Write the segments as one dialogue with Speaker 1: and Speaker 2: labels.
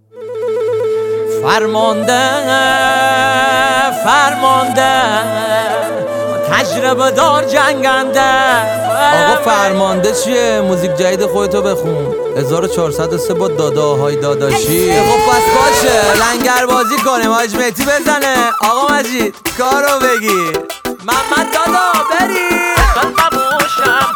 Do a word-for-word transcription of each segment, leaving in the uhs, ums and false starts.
Speaker 1: فرمانده فرمانده تجربه دار جنگنده.
Speaker 2: آقا فرمانده چیه؟ موزیک جدید خودتو بخون. هزار و چهارصد و سه با داداهای داداشی. خب پس باشه لنگر بازی کنیم. حاج مهدی بزنه. آقا مجید کارو بگیر.
Speaker 1: محمد دادا بری قلب باشم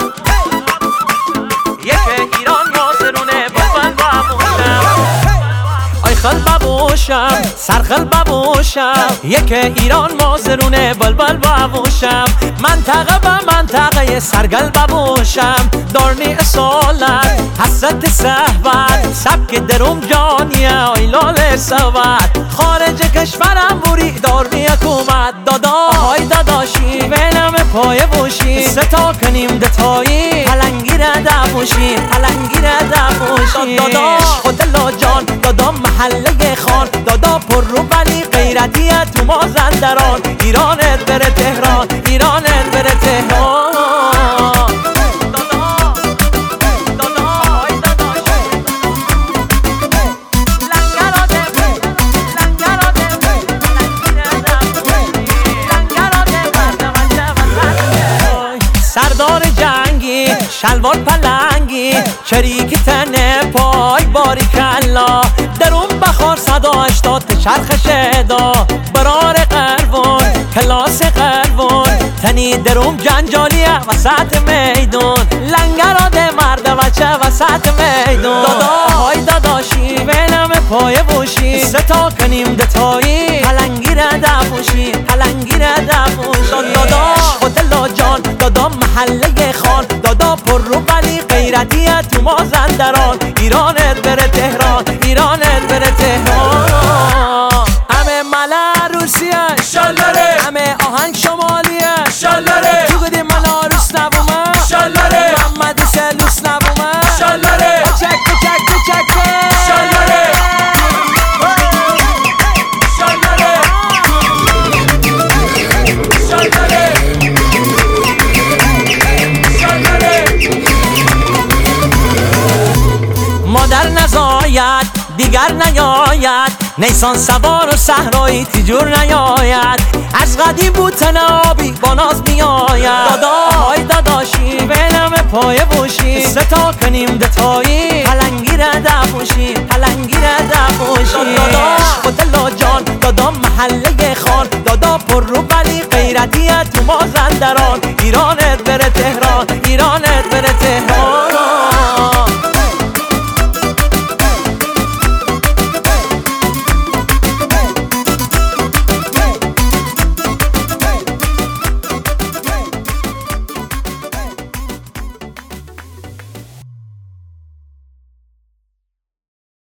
Speaker 1: یک ایران ناظرونه بلبل باشم. آی قلب باشم سرخل باشم یک ایران مازرونه بلبل باشم. منطقه به منطقه سرگل باشم. دارنی اصالت حسرت صحبت سبک دروم جانیه آیلال سوت. خارج کشورم بوری دارنی حکومت. دادا های داداشی بینم پای بوشی ستا کنیم دتایی پلنگی را دفوشی پلنگی را دفوشی. دادا خود لاجان دادا محله خان دادا پر رو بلی غیرتیه تو مازندران. ایرانت بره تهران ایرانت بره تهران. سردار جنگی شلوار پلنگی چریک تنه پای باری کلا. درون بخار صدا هشتاد چرخ شدا. برار قربون کلاس قربون تنی دروم جنجالیه وسط میدون. لنگراده مرد بچه وسط میدون. دادا های داداشی بینم پای بوشی ستا کنیم دتایی پلنگی را دفوشی پلنگی را دفوشی. دادا خود لاجان دادا محله خان دادا پر رو بلی غیرتیه تو مازندران. ایرانت بره تهران ایرانت بره تهران. همه ملا روسیه
Speaker 3: شالره
Speaker 1: همه آهنگ شمالیه
Speaker 3: شالره
Speaker 1: تو گدی ملا روس نبومه
Speaker 3: شالره
Speaker 1: محمد سلوس نبومه
Speaker 3: شالره
Speaker 1: چک چک چک
Speaker 3: شالره شالره شالره
Speaker 1: مادر نزاید دیگر نیاید نیسان سوار و صحرایی تیجور نیاید. از قدیم بود تنابی با ناز میآید. دادا های داداشی بینم پای بوشی ستا کنیم دتایی پلنگی را دفوشی پلنگی را دفوشی. دادا خود لاجان دادا محله خان دادا پر رو بلی غیرتیه تو مازندران. ایرانت بره تهران ایرانت بره تهران.